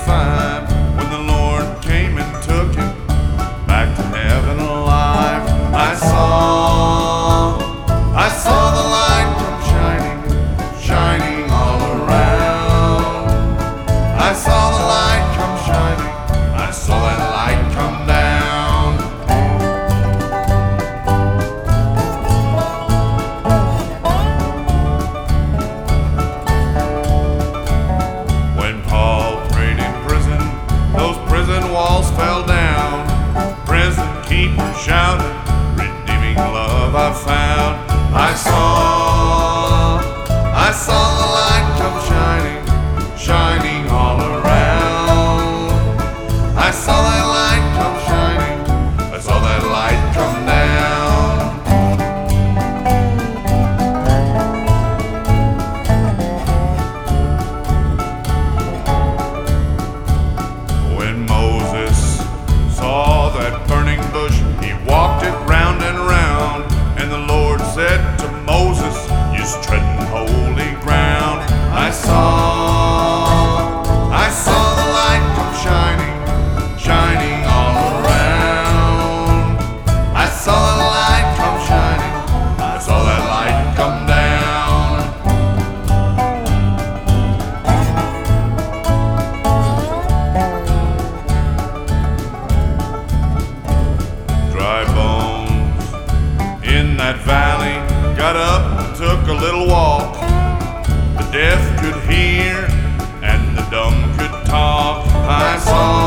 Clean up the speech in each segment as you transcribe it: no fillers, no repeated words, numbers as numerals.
5, when the Lord came and took him back to heaven alive. I saw the light come shining, shining all around. I saw the light come shining, I saw that light come down. When Paul prayed in prison, those prison walls fell down. Prison keeper shouted, redeeming love I found. I saw the light come shining, shining all around. I saw that light come shining, I saw that light come down. When Moses saw that burning bush, he walked it round and round, and the Lord said to Moses, "You're treading holy ground." I saw the light come shining, shining all around. I saw the light come shining, I saw that light come down. Dry bones in that valley got up and took a little walk. The deaf could hear and the dumb could talk. I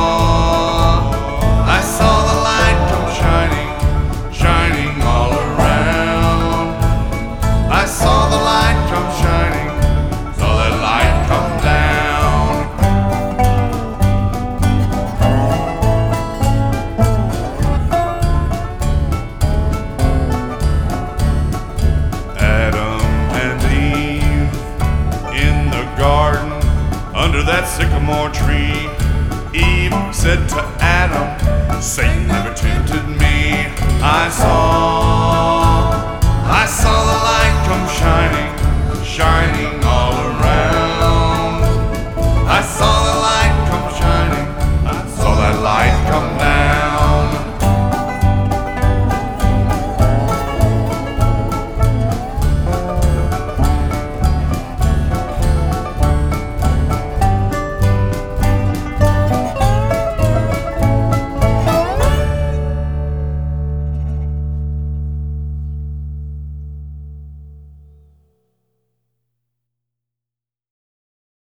saw the light come shining, shining all around. I saw the light come shining, saw that light come down. Adam and Eve in the garden under that sycamore tree. Eve said to Adam, "Satan never tempted me." I saw the light come shining, shining